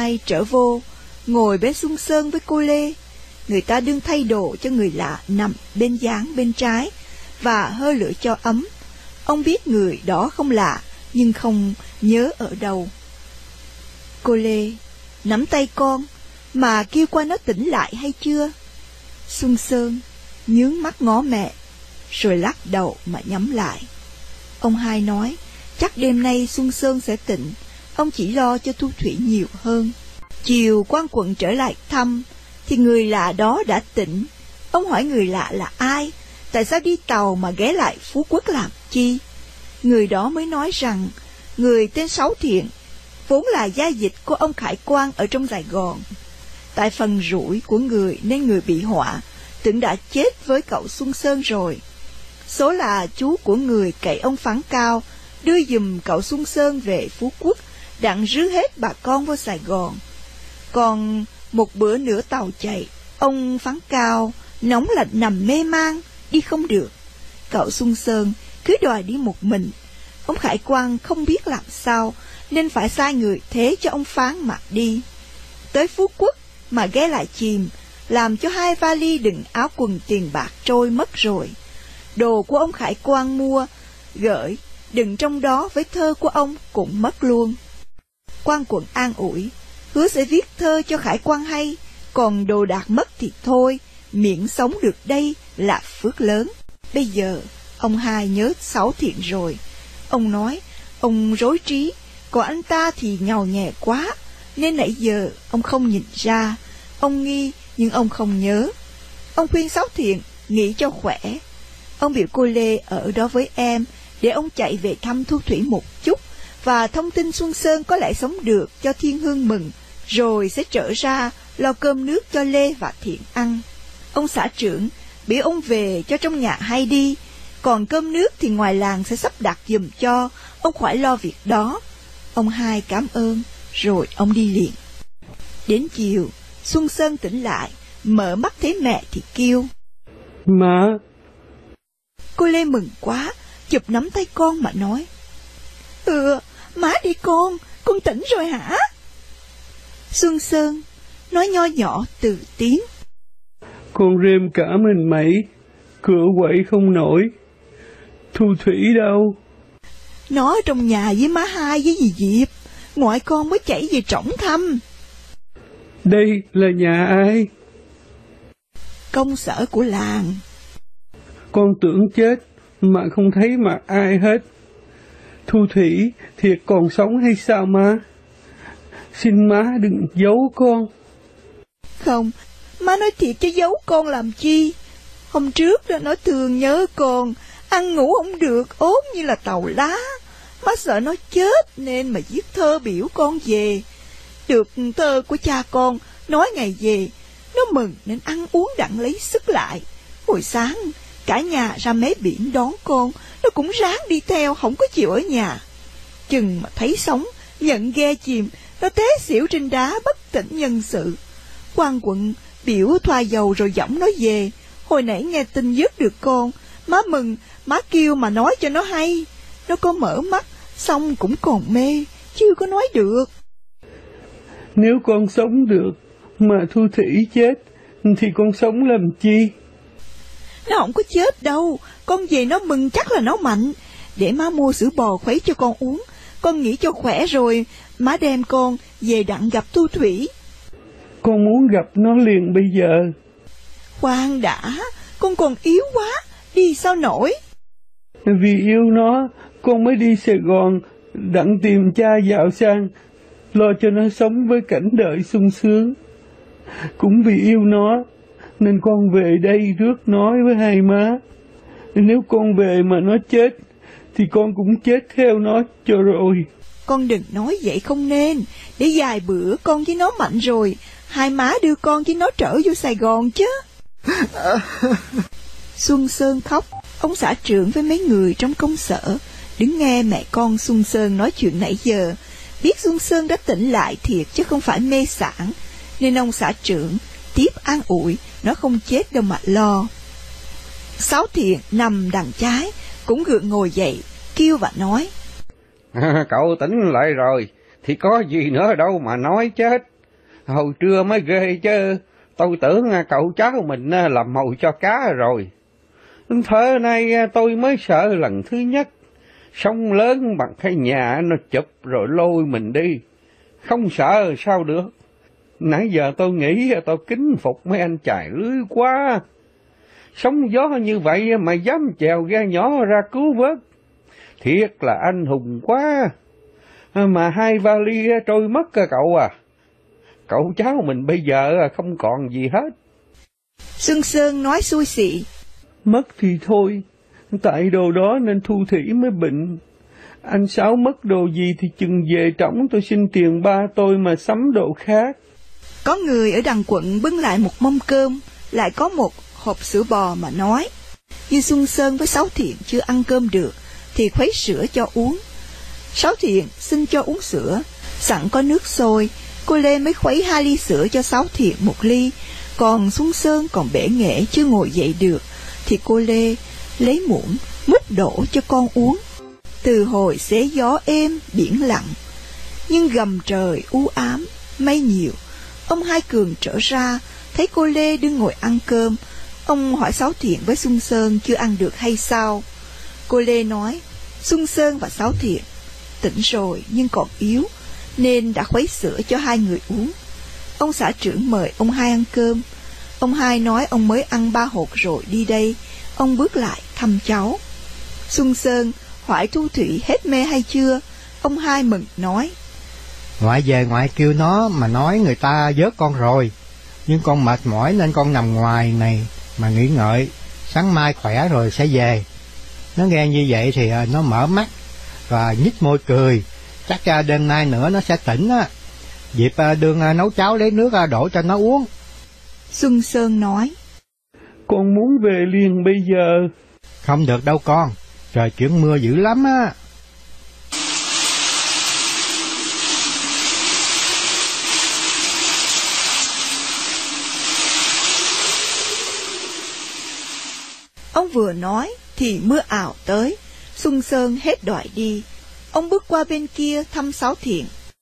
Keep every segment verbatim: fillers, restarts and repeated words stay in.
Hai trở vô, ngồi bên Xuân Sơn với cô Lê. Người ta đương thay đồ cho người lạ nằm bên gián bên trái và hơi lửa cho ấm. Ông biết người đó không lạ, nhưng không nhớ ở đâu. Cô Lê nắm tay con, mà kêu qua nó tỉnh lại hay chưa? Xuân Sơn nhướng mắt ngó mẹ, rồi lắc đầu mà nhắm lại. Ông Hai nói, chắc đêm nay Xuân Sơn sẽ tỉnh, ông chỉ lo cho Thu Thủy nhiều hơn. Chiều quan quận trở lại thăm, thì người lạ đó đã tỉnh. Ông hỏi người lạ là ai, tại sao đi tàu mà ghé lại Phú Quốc làm chi? Người đó mới nói rằng, người tên Sáu Thiện, vốn là gia dịch của ông Khải Quang ở trong Sài Gòn. Tại phần rủi của người nên người bị họa, tưởng đã chết với cậu Xuân Sơn rồi. Số là chú của người cậy ông Phán Cao, đưa giùm cậu Xuân Sơn về Phú Quốc, đặng rước hết bà con vô Sài Gòn. Còn một bữa nữa tàu chạy, ông Phán Cao nóng lạnh nằm mê man, đi không được. Cậu Xuân Sơn cứ đòi đi một mình. Ông Khải Quang không biết làm sao, nên phải sai người thế cho ông Phán mà đi. Tới Phú Quốc mà ghé lại chìm, làm cho hai vali đựng áo quần tiền bạc trôi mất rồi. Đồ của ông Khải Quang mua, gửi, đựng trong đó với thơ của ông cũng mất luôn. Quan quận an ủi, hứa sẽ viết thơ cho Khải Quang hay, còn đồ đạc mất thì thôi, miễn sống được đây là phước lớn. Bây giờ, ông Hai nhớ Sáu Thiện rồi. Ông nói, ông rối trí, còn anh ta thì nhàu nhẹ quá, nên nãy giờ ông không nhìn ra. Ông nghi, nhưng ông không nhớ. Ông khuyên Sáu Thiện nghỉ cho khỏe. Ông biểu cô Lê ở đó với em, để ông chạy về thăm Thu Thủy một chút, và thông tin Xuân Sơn có lẽ sống được cho Thiên Hương mừng, rồi sẽ trở ra lo cơm nước cho Lê và Thiện ăn. Ông xã trưởng biểu ông về cho trong nhà hay đi, còn cơm nước thì ngoài làng sẽ sắp đặt giùm cho, ông khỏi lo việc đó. Ông Hai cảm ơn, rồi ông đi liền. Đến chiều, Xuân Sơn tỉnh lại, mở mắt thấy mẹ thì kêu, Má. Cô Lê mừng quá, chụp nắm tay con mà nói, Ừ, má đi con, con tỉnh rồi hả? Xuân Sơn nói nho nhỏ từ tiếng, Con rêm cả mình mẩy, cửa quậy không nổi. Thu Thủy đâu? Nó ở trong nhà với má Hai với dì Diệp, ngoại con mới chạy về trỏng thăm. Đây là nhà ai? Công sở của làng. Con tưởng chết mà không thấy mặt ai hết. Thu Thủy thiệt còn sống hay sao má? Xin má đừng giấu con. Không, má nói thiệt chứ giấu con làm chi. Hôm trước đó nó thường nhớ con, ăn ngủ không được, ốm như là tàu lá. Má sợ nó chết nên mà viết thơ biểu con về. Được thơ của cha con nói ngày về, nó mừng nên ăn uống đặng lấy sức lại. Hồi sáng cả nhà ra mé biển đón con, nó cũng ráng đi theo, không có chịu ở nhà. Chừng mà thấy sóng nhận ghe chìm, nó té xỉu trên đá bất tỉnh nhân sự. Quan quận biểu thoa dầu rồi dõng nó về. Hồi nãy nghe tin vớt được con, má mừng, má kêu mà nói cho nó hay. Nó có mở mắt, xong cũng còn mê, chưa có nói được. Nếu con sống được mà Thu Thủy chết, thì con sống làm chi? Nó không có chết đâu, con về nó mừng chắc là nó mạnh. Để má mua sữa bò khuấy cho con uống. Con nghĩ cho khỏe rồi, má đem con về đặng gặp Thu Thủy. Con muốn gặp nó liền bây giờ. Khoan đã, con còn yếu quá, đi sao nổi. Vì yêu nó, con mới đi Sài Gòn đặng tìm cha dạo sang, lo cho nó sống với cảnh đời sung sướng. Cũng vì yêu nó nên con về đây rước nói với hai má. Nếu con về mà nó chết thì con cũng chết theo nó cho rồi. Con đừng nói vậy không nên. Để vài bữa con với nó mạnh rồi, hai má đưa con với nó trở vô Sài Gòn chứ. Xuân Sơn khóc. Ông xã trưởng với mấy người trong công sở đứng nghe mẹ con Xuân Sơn nói chuyện nãy giờ, biết Xuân Sơn đã tỉnh lại thiệt chứ không phải mê sảng, nên ông xã trưởng tiếp an ủi nó không chết đâu mà lo. Sáu Thiện nằm đằng trái cũng gượng ngồi dậy, kêu và nói, à, cậu tỉnh lại rồi thì có gì nữa đâu mà nói chết. Hồi trưa mới ghê chứ, tôi tưởng cậu cháu mình làm mồi cho cá rồi. Thơ nay tôi mới sợ lần thứ nhất, sông lớn bằng cái nhà nó chụp rồi lôi mình đi, không sợ sao được. Nãy giờ tôi nghĩ tôi kính phục mấy anh chài lưới quá. Sóng gió như vậy mà dám chèo ghe nhỏ ra cứu vớt, thiệt là anh hùng quá. Mà hai vali trôi mất cậu à. Cậu cháu mình bây giờ không còn gì hết. Xuân Sơn nói xui xị. Mất thì thôi, tại đồ đó nên Thu Thủy mới bệnh. Anh Sáu mất đồ gì thì chừng về trỏng tôi xin tiền ba tôi mà sắm đồ khác. Có người ở đằng quận bưng lại một mâm cơm, lại có một hộp sữa bò mà nói. Như Xuân Sơn với Sáu Thiện chưa ăn cơm được thì khuấy sữa cho uống. Sáu Thiện xin cho uống sữa, sẵn có nước sôi, cô Lê mới khuấy hai ly sữa cho Sáu Thiện một ly. Còn Xuân Sơn còn bể nghệ chưa ngồi dậy được thì cô Lê lấy muỗng múc đổ cho con uống. Từ hồi xế gió êm biển lặng, nhưng gầm trời u ám mây nhiều. Ông Hai Cường trở ra thấy cô Lê đứng ngồi ăn cơm. Ông hỏi Sáu Thiện với Xuân Sơn chưa ăn được hay sao. Cô Lê nói Xuân Sơn và Sáu Thiện tỉnh rồi nhưng còn yếu, nên đã khuấy sữa cho hai người uống. Ông xã trưởng mời ông Hai ăn cơm. Ông Hai nói ông mới ăn ba hột rồi đi đây. Ông bước lại thăm cháu. Xuân Sơn hỏi Thu Thủy hết mê hay chưa. Ông Hai mừng nói: Ngoại về ngoại kêu nó mà nói người ta vớt con rồi, nhưng con mệt mỏi nên con nằm ngoài này mà nghỉ ngợi, sáng mai khỏe rồi sẽ về. Nó nghe như vậy thì nó mở mắt và nhếch môi cười, chắc đêm nay nữa nó sẽ tỉnh á. Dịp đương nấu cháo lấy nước đổ cho nó uống. Xuân Sơn nói: Con muốn về liền bây giờ. Không được đâu con, trời chuyển mưa dữ lắm á. Ông vừa nói thì mưa ảo tới. Xuân Sơn hết đòi đi. Ông bước qua bên kia thăm Sáu Thiện.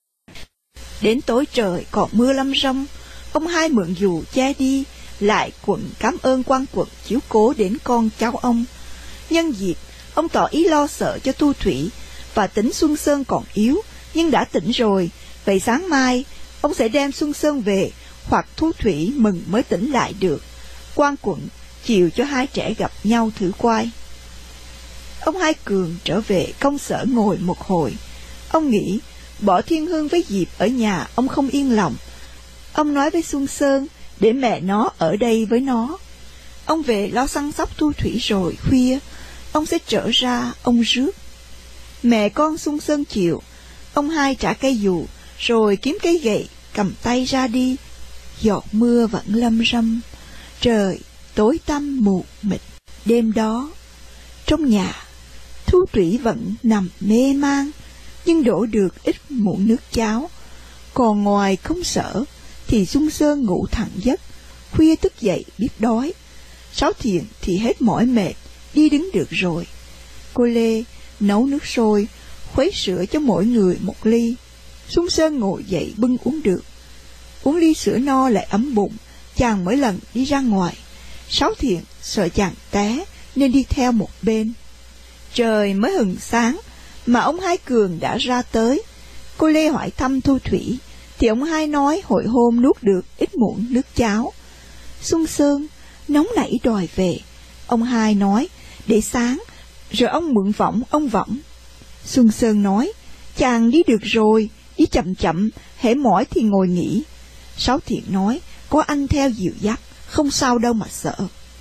Đến tối trời còn mưa lâm râm. Ông Hai mượn dù che đi, lại quận cảm ơn quan quận chiếu cố đến con cháu ông. Nhân dịp, ông tỏ ý lo sợ cho Thu Thủy, và tính Xuân Sơn còn yếu nhưng đã tỉnh rồi. Vậy sáng mai ông sẽ đem Xuân Sơn về, hoặc Thu Thủy mừng mới tỉnh lại được. Quan quận chiều cho hai trẻ gặp nhau thử quai. Ông Hai Cường trở về công sở ngồi một hồi. Ông nghĩ bỏ Thiên Hương với Diệp ở nhà ông không yên lòng. Ông nói với Xuân Sơn để mẹ nó ở đây với nó. Ông về lo săn sóc Thu Thủy rồi khuya ông sẽ trở ra ông rước. Mẹ con Xuân Sơn chịu. Ông Hai trả cây dù rồi kiếm cây gậy cầm tay ra đi. Giọt mưa vẫn lâm râm, trời tối tăm mù mịt. Đêm đó trong nhà, Thu Thủy vẫn nằm mê man, nhưng đổ được ít muỗng nước cháo. Còn ngoài công sở thì Xuân Sơn ngủ thẳng giấc, khuya thức dậy biết đói. Sáu Thiện thì hết mỏi mệt, đi đứng được rồi. Cô Lê nấu nước sôi, khuấy sữa cho mỗi người một ly. Xuân Sơn ngồi dậy bưng uống được. Uống ly sữa no lại ấm bụng, chàng mỗi lần đi ra ngoài. Sáu Thiện sợ chàng té nên đi theo một bên. Trời mới hừng sáng mà ông Hai Cường đã ra tới. Cô Lê hỏi thăm Thu Thủy thì ông Hai nói hội hôm nuốt được ít muỗng nước cháo. Xuân Sơn nóng nảy đòi về. Ông Hai nói để sáng rồi ông mượn võng ông võng. Xuân Sơn nói chàng đi được rồi, đi chậm chậm, hễ mỏi thì ngồi nghỉ. Sáu Thiện nói có anh theo dìu dắt, không sao đâu mà sợ.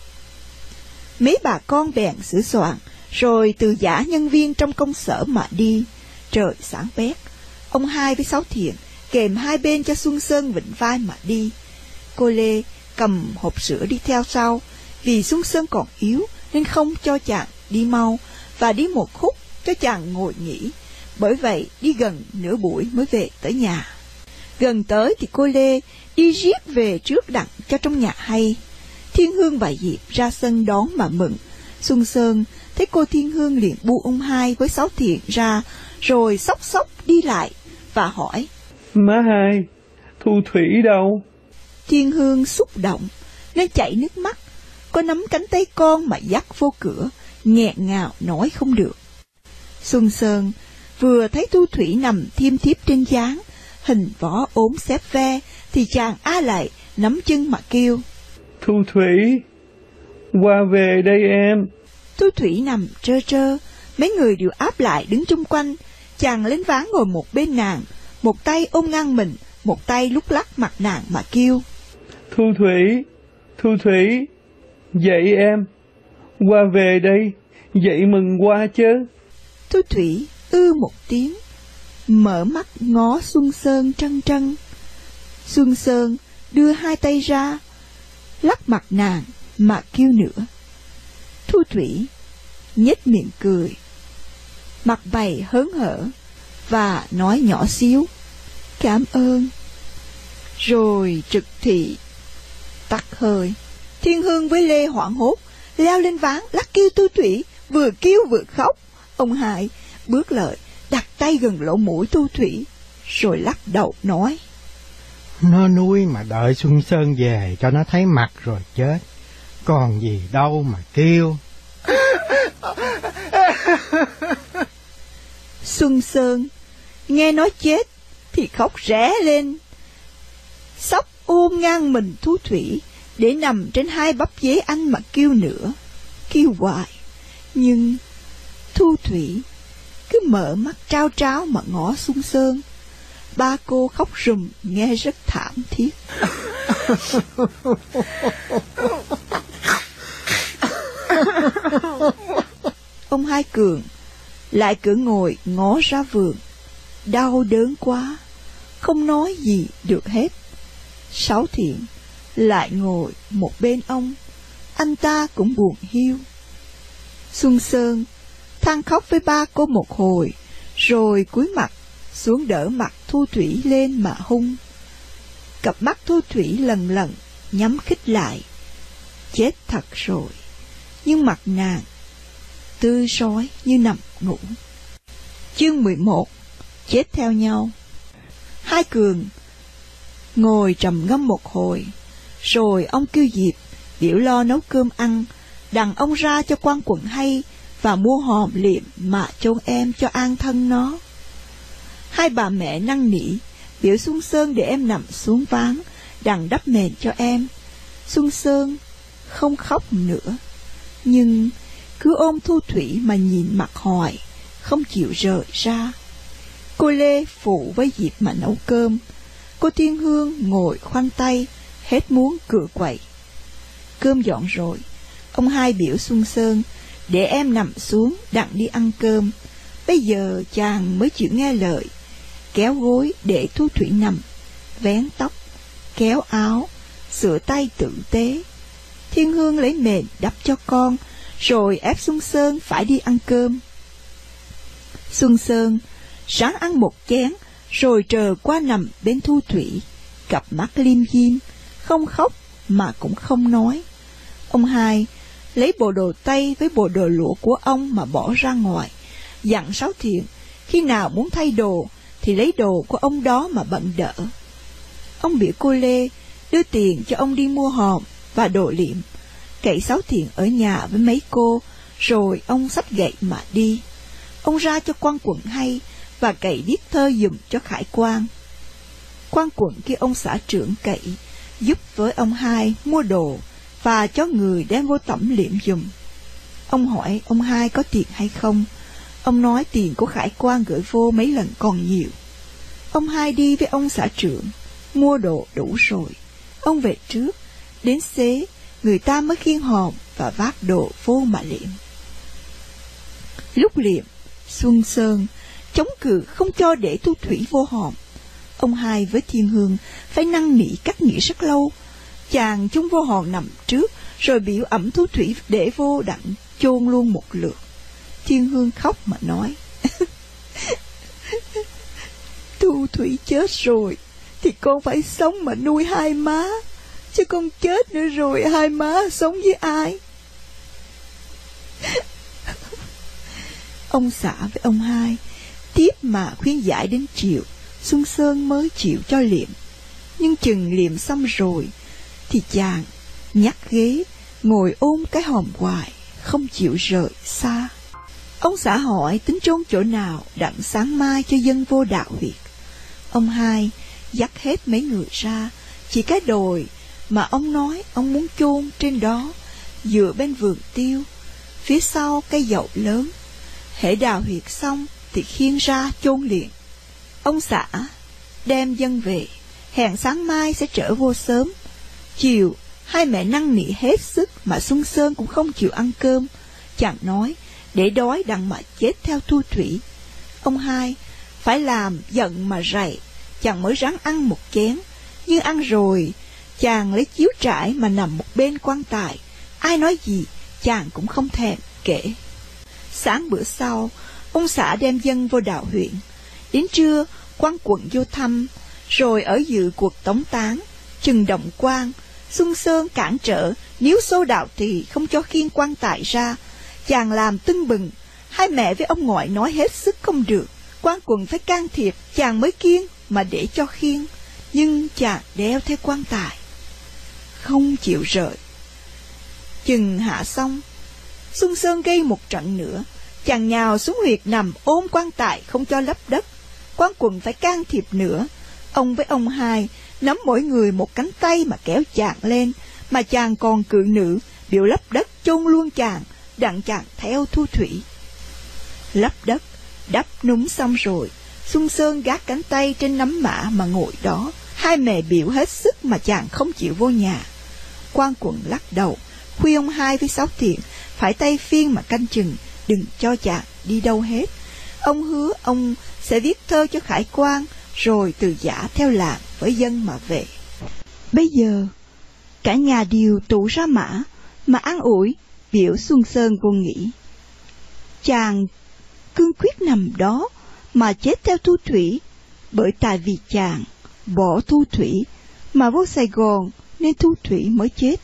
Mấy bà con bèn sửa soạn, rồi từ giả nhân viên trong công sở mà đi. Trời sáng bét, ông Hai với Sáu Thiện kèm hai bên cho Xuân Sơn vịnh vai mà đi. Cô Lê cầm hộp sữa đi theo sau, vì Xuân Sơn còn yếu nên không cho chàng đi mau, và đi một khúc cho chàng ngồi nghỉ. Bởi vậy đi gần nửa buổi mới về tới nhà. Gần tới thì cô Lê đi riết về trước đặng cho trong nhà hay. Thiên Hương và Diệp ra sân đón mà mừng. Xuân Sơn thấy cô Thiên Hương liền bu ông Hai với Sáu Thiện ra, rồi xốc xốc đi lại và hỏi: Má Hai, Thu Thủy đâu? Thiên Hương xúc động nên chảy nước mắt, có nắm cánh tay con mà dắt vô cửa, nghẹn ngào nói không được. Xuân Sơn vừa thấy Thu Thủy nằm thiêm thiếp trên gián, hình võ ốm xếp ve, thì chàng á lại nắm chân mà kêu: Thu Thủy, qua về đây em. Thu Thủy nằm trơ trơ, mấy người đều áp lại đứng chung quanh. Chàng lên ván ngồi một bên nàng, một tay ôm ngang mình, một tay lúc lắc mặt nàng mà kêu: Thu Thủy, Thu Thủy, dậy em, qua về đây, dậy mừng qua chứ. Thu Thủy ư một tiếng, mở mắt ngó Xuân Sơn trân trân. Xuân Sơn đưa hai tay ra, lắc mặt nàng mà kêu nữa. Thu Thủy nhếch miệng cười, mặt mày hớn hở và nói nhỏ xíu: cảm ơn. Rồi trực thị tắt hơi. Thiên Hương với Lê hoảng hốt leo lên ván lắc kêu Thu Thủy, vừa kêu vừa khóc. Ông Hai bước lại đặt tay gần lỗ mũi Thu Thủy, rồi lắc đầu nói: nó nuôi mà đợi Xuân Sơn về cho nó thấy mặt rồi chết, còn gì đâu mà kêu. Xuân Sơn nghe nói chết thì khóc ré lên, sóc ôm ngang mình Thu Thủy để nằm trên hai bắp dế anh mà kêu nữa, kêu hoài. Nhưng Thu Thủy cứ mở mắt trao tráo mà ngó Xuân Sơn. Ba cô khóc rùm nghe rất thảm thiết. Ông Hai Cường lại cứ ngồi ngó ra vườn, đau đớn quá, không nói gì được hết. Sáu Thiện lại ngồi một bên ông, anh ta cũng buồn hiu. Xuân Sơn than khóc với ba cô một hồi, rồi cúi mặt xuống đỡ mặt Thu Thủy lên mà hung. Cặp mắt Thu Thủy lần lần nhắm khít lại. Chết thật rồi, nhưng mặt nàng tươi rói như nằm ngủ. Chương mười một. Chết theo nhau. Hai Cường ngồi trầm ngâm một hồi, rồi ông kêu Diệp biểu lo nấu cơm ăn, đặng ông ra cho quan quận hay và mua hòm liệm mà chôn em cho an thân nó. Hai bà mẹ năn nỉ biểu Xuân Sơn để em nằm xuống ván, đặng đắp mền cho em. Xuân Sơn không khóc nữa, nhưng cứ ôm Thu Thủy mà nhìn mặt hoài, không chịu rời ra. Cô Lê phụ với Diệp mà nấu cơm. Cô Thiên Hương ngồi khoanh tay, hết muốn cựa quậy. Cơm dọn rồi, ông Hai biểu Xuân Sơn để em nằm xuống đặng đi ăn cơm. Bây giờ chàng mới chịu nghe lời, kéo gối để Thu Thủy nằm, vén tóc, kéo áo, sửa tay tử tế. Thiên Hương lấy mền đắp cho con, rồi ép Xuân Sơn phải đi ăn cơm. Xuân Sơn ráng ăn một chén, rồi trờ qua nằm bên Thu Thủy, cặp mắt liêm diêm, không khóc mà cũng không nói. Ông Hai lấy bộ đồ tây với bộ đồ lụa của ông mà bỏ ra ngoài, dặn Sáu Thiện khi nào muốn thay đồ thì lấy đồ của ông đó mà bận đỡ. Ông biểu cô Lê đưa tiền cho ông đi mua hòm và đồ liệm, cậy Sáu Thiện ở nhà với mấy cô, rồi ông xách gậy mà đi. Ông ra cho quan quận hay và cậy viết thơ giùm cho Khải Quan. Quan quận kia ông xã trưởng cậy giúp với ông Hai mua đồ và cho người đem vô tẩm liệm giùm. Ông hỏi ông Hai có tiền hay không. Ông nói tiền của Khải Quan gửi vô mấy lần còn nhiều. Ông Hai đi với ông xã trưởng mua đồ đủ rồi. Ông về trước, đến xế người ta mới khiêng hòm và vác đồ vô mà liệm. Lúc liệm, Xuân Sơn chống cự không cho để Thu Thủy vô hòm. Ông Hai với Thiên Hương phải năn nỉ cách nghĩa rất lâu. Chàng chung vô hòm nằm trước, rồi biểu ẩm Thu Thủy để vô đặng chôn luôn một lượt. Thiên Hương khóc mà nói: Thu Thủy chết rồi thì con phải sống mà nuôi hai má, chứ con chết nữa rồi hai má sống với ai? Ông xã với ông Hai tiếp mà khuyên giải đến chiều, Xuân Sơn mới chịu cho liệm. Nhưng chừng liệm xong rồi thì chàng nhắc ghế ngồi ôm cái hòm hoài, không chịu rời xa. Ông xã hỏi tính trốn chỗ nào đặng sáng mai cho dân vô đạo huyệt. Ông hai dắt hết mấy người ra, chỉ cái đồi mà ông nói ông muốn chôn trên đó, dựa bên vườn tiêu, phía sau cây dậu lớn. Hễ đào huyệt xong thì khiêng ra chôn liền. Ông xã đem dân về, hẹn sáng mai sẽ trở vô sớm. Chiều hai mẹ năn nỉ hết sức mà Xuân Sơn cũng không chịu ăn cơm. Chàng nói để đói đặng mà chết theo Thu Thủy. Ông hai phải làm giận mà rầy, chàng mới ráng ăn một chén. Nhưng ăn rồi chàng lấy chiếu trải mà nằm một bên quan tài. Ai nói gì chàng cũng không thèm kể. Sáng bữa sau, ông xã đem dân vô đạo huyện. Đến trưa quan quận vô thăm, rồi ở dự cuộc tống táng. Chừng động quan, Xuân Sơn cản trở, níu xô đạo trì không cho khiêng quan tài ra. Chàng làm tưng bừng, hai mẹ với ông ngoại nói hết sức không được. Quan quận phải can thiệp chàng mới kiêng mà để cho khiêng. Nhưng chàng đeo theo quan tài, không chịu rời. Chừng hạ xong, Xuân Sơn gây một trận nữa. Chàng nhào xuống huyệt nằm ôm quan tài không cho lấp đất. Quan quận phải can thiệp nữa. Ông với ông hai nắm mỗi người một cánh tay mà kéo chàng lên, mà chàng còn cự nữ biểu lấp đất chôn luôn chàng, đặng chàng theo Thu Thủy. Lấp đất đắp núm xong rồi, Xuân Sơn gác cánh tay trên nắm mã mà ngồi đó. Hai mẹ biểu hết sức mà chàng không chịu vô nhà. Quan quận lắc đầu, khuyên ông hai với Sáu Thiện phải tay phiên mà canh chừng, đừng cho chàng đi đâu hết. Ông hứa ông sẽ viết thơ cho Khải Quan, rồi từ giả theo làng với dân mà về. Bây giờ cả nhà đều tụ ra mã mà an ủi biểu Xuân Sơn vô nghĩ. Chàng cương quyết nằm đó mà chết theo Thu Thủy, bởi tại vì chàng bỏ Thu Thủy mà vô Sài Gòn nên Thu Thủy mới chết.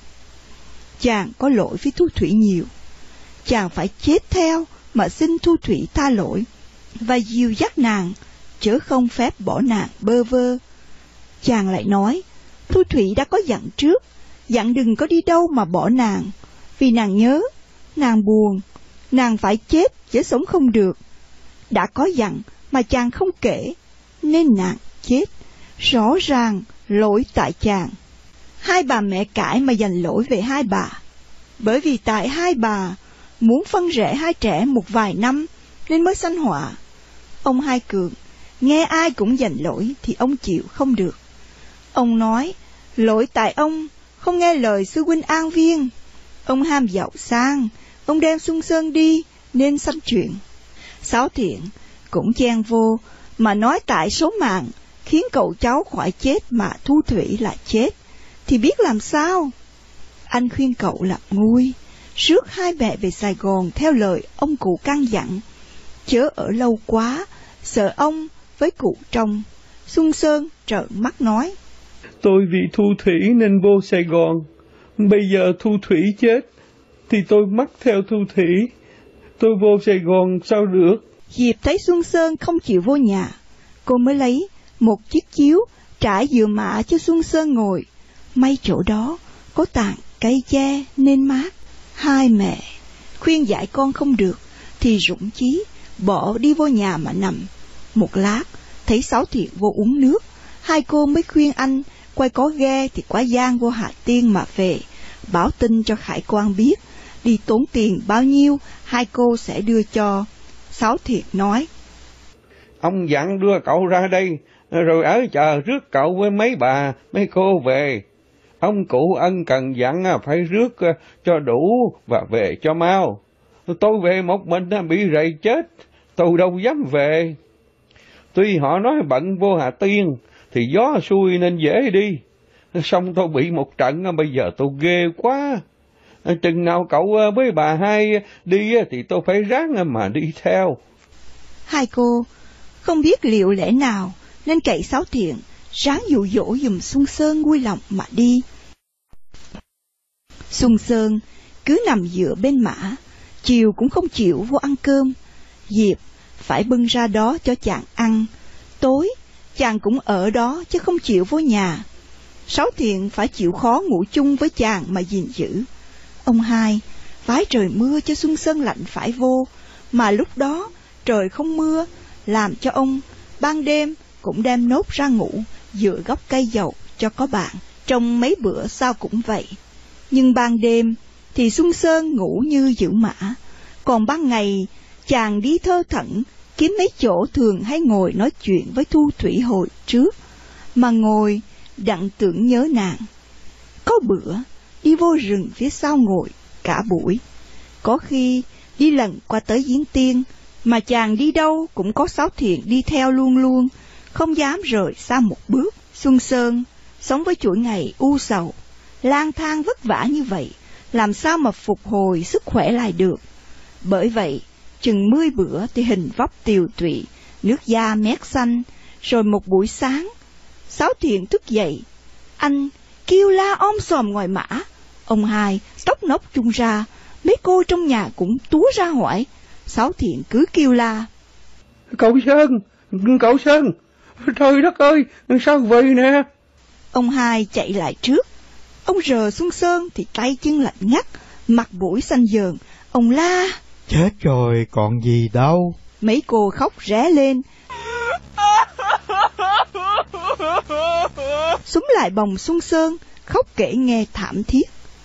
Chàng có lỗi với Thu Thủy nhiều, chàng phải chết theo mà xin Thu Thủy tha lỗi và dìu dắt nàng, chớ không phép bỏ nàng bơ vơ. Chàng lại nói Thu Thủy đã có dặn trước, dặn đừng có đi đâu mà bỏ nàng, vì nàng nhớ, nàng buồn, nàng phải chết chứ sống không được. Đã có dặn mà chàng không kể, nên nàng chết, rõ ràng lỗi tại chàng. Hai bà mẹ cãi mà giành lỗi về hai bà, bởi vì tại hai bà muốn phân rẽ hai trẻ một vài năm nên mới sanh họa. Ông Hai Cường nghe ai cũng giành lỗi thì ông chịu không được. Ông nói lỗi tại ông không nghe lời sư huynh An Viên. Ông ham giàu sang, ông đem Xuân Sơn đi nên sanh chuyện. Sáu Thiện cũng chen vô mà nói tại số mạng khiến cậu cháu khỏi chết mà Thu Thủy lại chết, thì biết làm sao. Anh khuyên cậu làm nguôi, rước hai mẹ về Sài Gòn theo lời ông cụ căn dặn, chớ ở lâu quá, sợ ông với cụ trông. Xuân Sơn trợn mắt nói, tôi vì Thu Thủy nên vô Sài Gòn, bây giờ Thu Thủy chết thì tôi mắc theo Thu Thủy, tôi vô Sài Gòn sao được. Diệp thấy Xuân Sơn không chịu vô nhà, cô mới lấy một chiếc chiếu trải dựa mạ cho Xuân Sơn ngồi. May chỗ đó có tàn cây tre nên mát. Hai mẹ khuyên dạy con không được thì rụng chí bỏ đi vô nhà mà nằm. Một lát thấy Sáu Thiện vô uống nước, hai cô mới khuyên anh quay có ghe thì quá giang vô Hà Tiên mà về, báo tin cho Khải Quan biết, đi tốn tiền bao nhiêu hai cô sẽ đưa cho. Sáu Thiện nói, ông dặn đưa cậu ra đây, rồi ở chờ rước cậu với mấy bà, mấy cô về. Ông cụ ân cần dặn phải rước cho đủ và về cho mau. Tôi về một mình bị rầy chết, tôi đâu dám về. Tuy họ nói bận vô Hà Tiên, thì gió xuôi nên dễ đi. Xong tôi bị một trận, bây giờ tôi ghê quá. Chừng nào cậu với bà hai đi thì tôi phải ráng mà đi theo. Hai cô không biết liệu lẽ nào nên cậy Sáu Thiện ráng dụ dỗ giùm Xuân Sơn vui lòng mà đi. Xuân Sơn cứ nằm dựa bên mã, chiều cũng không chịu vô ăn cơm. Diệp phải bưng ra đó cho chàng ăn, tối chàng cũng ở đó chứ không chịu vô nhà. Sáu Thiện phải chịu khó ngủ chung với chàng mà gìn giữ. Ông hai vái trời mưa cho Xuân Sơn lạnh phải vô, mà lúc đó trời không mưa, làm cho ông ban đêm cũng đem nốt ra ngủ dựa gốc cây dầu cho có bạn. Trong mấy bữa sau cũng vậy. Nhưng ban đêm thì Xuân Sơn ngủ như giữ mã, còn ban ngày chàng đi thơ thẩn kiếm mấy chỗ thường hay ngồi nói chuyện với Thu Thủy hồi trước, mà ngồi đặng tưởng nhớ nàng. Có bữa đi vô rừng phía sau ngồi cả buổi, có khi đi lần qua tới Giếng Tiên, mà chàng đi đâu cũng có Sáu Thiện đi theo luôn luôn, không dám rời xa một bước. Xuân Sơn sống với chuỗi ngày u sầu, lang thang vất vả như vậy, làm sao mà phục hồi sức khỏe lại được. Bởi vậy, chừng mươi bữa thì hình vóc tiều tụy, nước da mét xanh, rồi một buổi sáng, Sáu Thiện thức dậy, anh kêu la om sòm ngoài mã. Ông hai tóc nốc chung ra, mấy cô trong nhà cũng túa ra hỏi. Sáu Thiện cứ kêu la: Cậu Sơn, cậu Sơn, trời đất ơi, sao vậy nè? Ông hai chạy lại trước. Ông rờ Xuân Sơn thì tay chân lạnh ngắt, mặt mũi xanh dờn. Ông la: Chết rồi, còn gì đâu. Mấy cô khóc ré lên, xúm lại bồng Xuân Sơn, khóc kể nghe thảm thiết.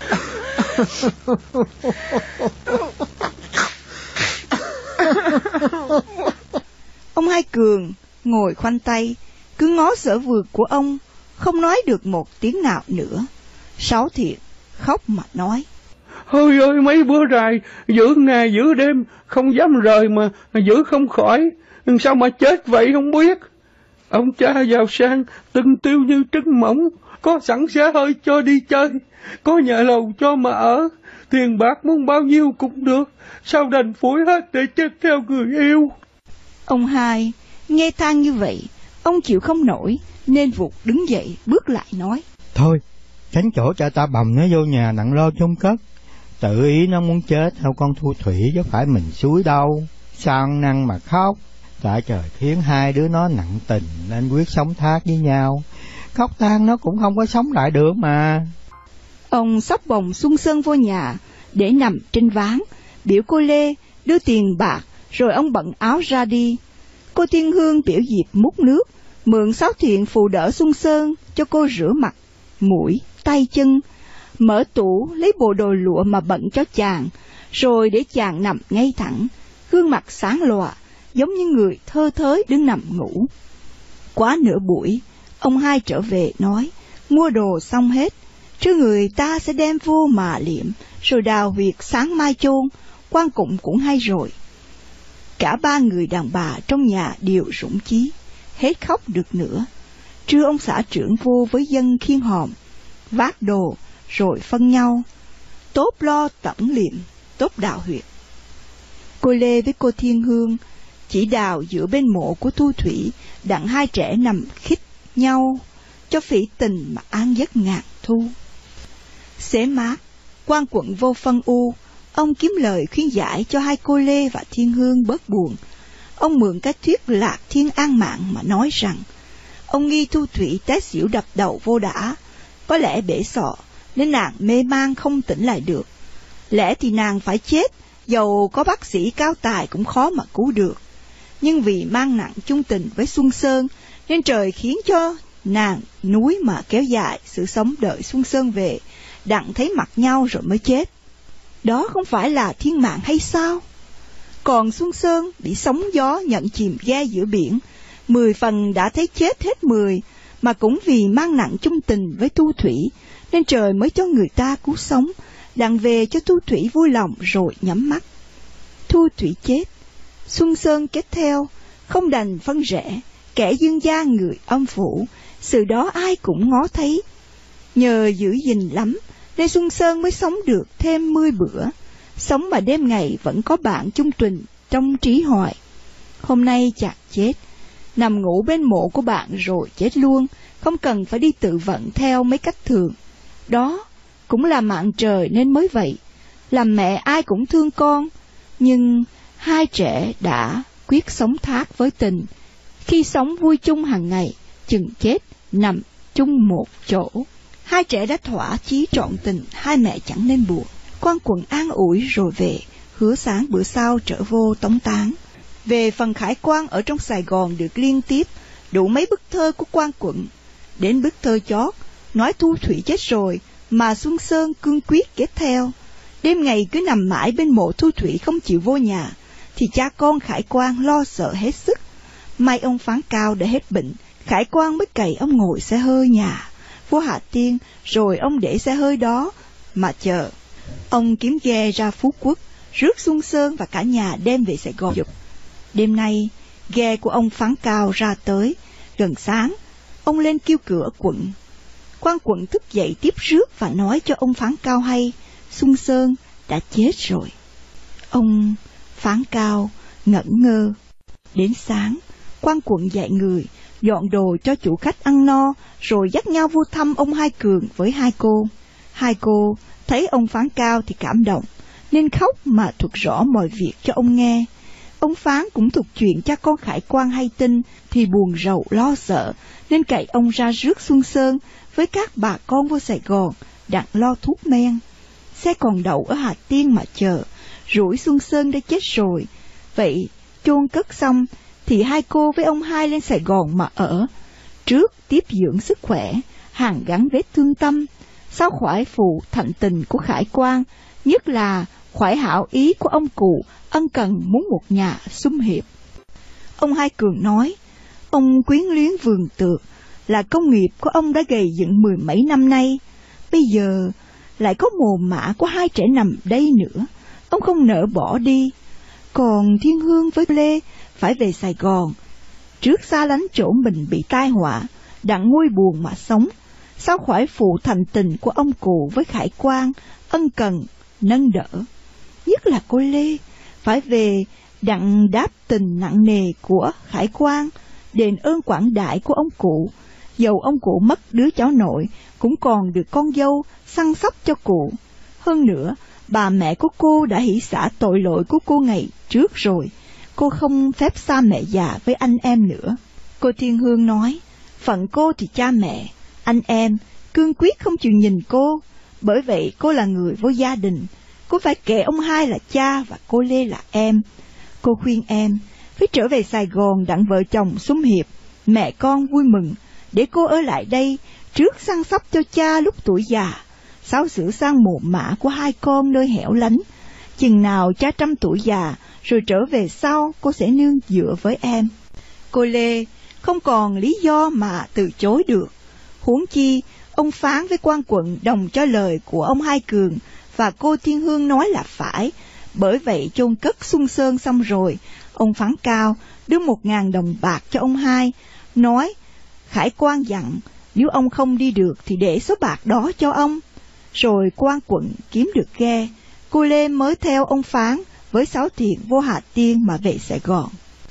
Ông hai Cường ngồi khoanh tay, cứ ngó sở vườn của ông, không nói được một tiếng nào nữa. Sáu Thiện khóc mà nói: Ôi ơi, mấy bữa rày, giữ ngày giữ đêm, không dám rời mà giữ không khỏi, sao mà chết vậy không biết. Ông cha giàu sang, từng tiêu như trứng mỏng, có sẵn xe hơi cho đi chơi, có nhà lầu cho mà ở, tiền bạc muốn bao nhiêu cũng được, sao đành phủi hết để chết theo người yêu. Ông hai nghe than như vậy, ông chịu không nổi, nên vụt đứng dậy bước lại nói: Thôi, tránh chỗ cho ta bầm nó vô nhà nặng lo chôn cất. Tự ý nó muốn chết theo con Thu Thủy chứ phải mình xúi đâu. Sao ăn năn mà khóc? Tại trời khiến hai đứa nó nặng tình nên quyết sống thác với nhau. Khóc than nó cũng không có sống lại được mà. Ông xốc bồng Xuân Sơn vô nhà để nằm trên ván, biểu cô Lê đưa tiền bạc, rồi ông bận áo ra đi. Cô Thiên Hương biểu dịp múc nước, mượn Sáu Thiện phụ đỡ Xuân Sơn cho cô rửa mặt, mũi, tay chân, mở tủ lấy bộ đồ lụa mà bận cho chàng, rồi để chàng nằm ngay thẳng, gương mặt sáng lòa, giống như người thơ thới đứng nằm ngủ. Quá nửa buổi, ông hai trở về nói, mua đồ xong hết, chứ người ta sẽ đem vô mà liệm, rồi đào huyệt sáng mai chôn, quan cụng cũng hay rồi. Cả ba người đàn bà trong nhà đều rủng chí, hết khóc được nữa. Trưa ông xã trưởng vô với dân khiêng hòm, vác đồ, rồi phân nhau, tốt lo tẩm liệm, tốt đào huyệt. Cô Lê với cô Thiên Hương chỉ đào giữa bên mộ của Thu Thủy, đặng hai trẻ nằm khít nhau, cho phỉ tình mà an giấc ngàn thu. Xế mát, quan quận vô phân u, ông kiếm lời khuyên giải cho hai cô Lê và Thiên Hương bớt buồn. Ông mượn cái thuyết Lạc Thiên An Mạng mà nói rằng, ông nghi Thu Thủy té xỉu đập đầu vô đã, có lẽ bể sọ, nên nàng mê man không tỉnh lại được. Lẽ thì nàng phải chết, dầu có bác sĩ cao tài cũng khó mà cứu được. Nhưng vì mang nặng chung tình với Xuân Sơn, nên trời khiến cho nàng núi mà kéo dài sự sống đợi Xuân Sơn về, đặng thấy mặt nhau rồi mới chết. Đó không phải là thiên mạng hay sao? Còn Xuân Sơn bị sóng gió nhận chìm ghe giữa biển, mười phần đã thấy chết hết mười, mà cũng vì mang nặng chung tình với Thu Thủy, nên trời mới cho người ta cứu sống, đặng về cho Thu Thủy vui lòng rồi nhắm mắt. Thu Thủy chết, Xuân Sơn kết theo, không đành phân rẽ, kẻ dương gia người âm phủ, sự đó ai cũng ngó thấy. Nhờ giữ gìn lắm, nên Xuân Sơn mới sống được thêm mươi bữa, sống mà đêm ngày vẫn có bạn chung tuần trong trí hoài. Hôm nay chàng chết, nằm ngủ bên mộ của bạn rồi chết luôn, không cần phải đi tự vận theo mấy cách thường. Đó cũng là mạng trời nên mới vậy. Làm mẹ ai cũng thương con, nhưng hai trẻ đã quyết sống thác với tình. Khi sống vui chung hàng ngày, chừng chết nằm chung một chỗ. Hai trẻ đã thỏa chí trọn tình, hai mẹ chẳng nên buồn. Quan Quận an ủi rồi về, hứa sáng bữa sau trở vô tống táng. Về phần Khải Quang ở trong Sài Gòn được liên tiếp đủ mấy bức thơ của Quan Quận. Đến bức thơ chót, nói Thu Thủy chết rồi, mà Xuân Sơn cương quyết kết theo. Đêm ngày cứ nằm mãi bên mộ Thu Thủy không chịu vô nhà, thì cha con Khải Quang lo sợ hết sức. May ông Phán Cao đã hết bệnh, Khải Quang mới cày ông ngồi xe hơi nhà vua Hà Tiên, rồi ông để xe hơi đó mà chờ. Ông kiếm ghe ra Phú Quốc, rước Xuân Sơn và cả nhà đem về Sài Gòn giục. Đêm nay, ghe của ông Phán Cao ra tới, gần sáng, ông lên kêu cửa quận. Quan Quận thức dậy tiếp rước và nói cho ông Phán Cao hay, Xuân Sơn đã chết rồi. Ông Phán Cao ngẩn ngơ. Đến sáng, Quan Quận dạy người, dọn đồ cho chủ khách ăn no, rồi dắt nhau vô thăm ông Hai Cường với hai cô. Hai cô thấy ông Phán Cao thì cảm động, nên khóc mà thuật rõ mọi việc cho ông nghe. Ông Phán cũng thuật chuyện cha con Khải Quang hay tin, thì buồn rầu lo sợ, nên cậy ông ra rước Xuân Sơn với các bà con vô Sài Gòn, đặng lo thuốc men. Xe còn đậu ở Hà Tiên mà chờ, rủi Xuân Sơn đã chết rồi. Vậy chôn cất xong, thì hai cô với ông Hai lên Sài Gòn mà ở. Trước tiếp dưỡng sức khỏe, hàn gắn vết thương tâm, sau khoải phụ thạnh tình của Khải Quang, nhất là khoải hảo ý của ông cụ ân cần muốn một nhà sum hiệp. Ông Hai Cường nói, ông quyến luyến vườn tược là công nghiệp của ông đã gầy dựng mười mấy năm nay, bây giờ lại có mồ mả của hai trẻ nằm đây nữa, ông không nỡ bỏ đi. Còn Thiên Hương với Lê phải về Sài Gòn, trước xa lánh chỗ mình bị tai họa, đặng nguôi buồn mà sống. Sau khoải phụ thành tình của ông cụ với Khải Quang, ân cần, nâng đỡ. Nhất là cô Lê, phải về đặng đáp tình nặng nề của Khải Quang, đền ơn quảng đại của ông cụ. Dầu ông cụ mất đứa cháu nội, cũng còn được con dâu săn sóc cho cụ. Hơn nữa, bà mẹ của cô đã hỷ xả tội lỗi của cô ngày trước rồi. Cô không phép xa mẹ già với anh em nữa. Cô Thiên Hương nói, phận cô thì cha mẹ, anh em cương quyết không chịu nhìn cô. Bởi vậy cô là người vô gia đình, cô phải kể ông Hai là cha và cô Lê là em. Cô khuyên em phải trở về Sài Gòn đặng vợ chồng sum hiệp, mẹ con vui mừng, để cô ở lại đây trước săn sóc cho cha lúc tuổi già, sau sửa sang mồ mả của hai con nơi hẻo lánh. Chừng nào cha trăm tuổi già, rồi trở về sau cô sẽ nương dựa với em. Cô Lê không còn lý do mà từ chối được. Huống chi ông Phán với Quan Quận đồng cho lời của ông Hai Cường, và cô Thiên Hương nói là phải. Bởi vậy chôn cất Xuân Sơn xong rồi, ông Phán Cao đưa một ngàn đồng bạc cho ông Hai, nói Khải Quang dặn nếu ông không đi được thì để số bạc đó cho ông. Rồi Quan Quận kiếm được ghe, cô Lê mới theo ông Phán với sáu thiện vô Hà Tiên mà về Sài Gòn.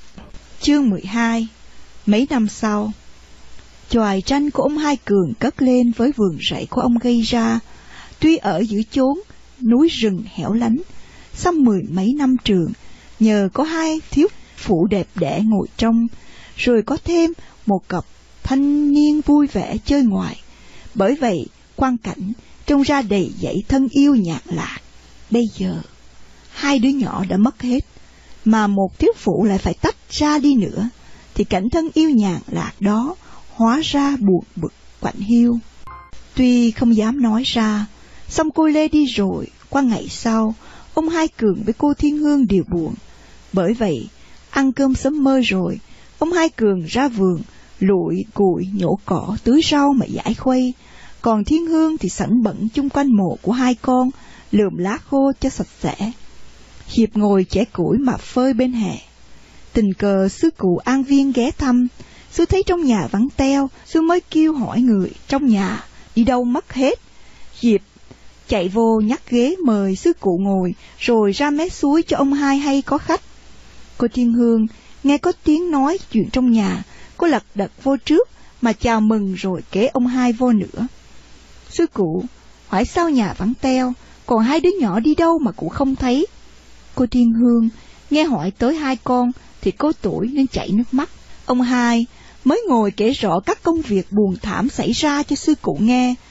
Chương mười hai. Mấy năm sau, choài tranh của ông Hai Cường cất lên với vườn rẫy của ông gây ra. Tuy ở giữa chốn núi rừng hẻo lánh, sau mười mấy năm trường, nhờ có hai thiếu phụ đẹp đẽ ngồi trong, rồi có thêm một cặp thanh niên vui vẻ chơi ngoài. Bởi vậy quang cảnh trông ra đầy dẫy thân yêu nhạc lạc. Bây giờ hai đứa nhỏ đã mất hết, mà một thiếu phụ lại phải tách ra đi nữa, thì cảnh thân yêu nhàn lạc đó hóa ra buồn bực quạnh hiu. Tuy không dám nói ra, song cô Lê đi rồi, qua ngày sau, ông Hai Cường với cô Thiên Hương đều buồn. Bởi vậy, ăn cơm sớm mơ rồi, ông Hai Cường ra vườn, lụi cùi nhổ cỏ tưới rau mà giải khuây, còn Thiên Hương thì sẵn bẩn chung quanh mộ của hai con, lượm lá khô cho sạch sẽ. Hiệp ngồi chẻ củi mà phơi bên hè. Tình cờ sư cụ An Viên ghé thăm, sư thấy trong nhà vắng teo, sư mới kêu hỏi người trong nhà đi đâu mất hết. Diệp chạy vô nhắc ghế mời sư cụ ngồi, rồi ra mé suối cho ông Hai hay có khách. Cô Thiên Hương nghe có tiếng nói chuyện trong nhà, cô lật đật vô trước mà chào mừng rồi kế ông Hai vô nữa. Sư cụ hỏi sao nhà vắng teo, còn hai đứa nhỏ đi đâu mà cụ không thấy. Cô Thiên Hương nghe hỏi tới hai con thì có tuổi nên chảy nước mắt. Ông Hai mới ngồi kể rõ các công việc buồn thảm xảy ra cho sư cụ nghe.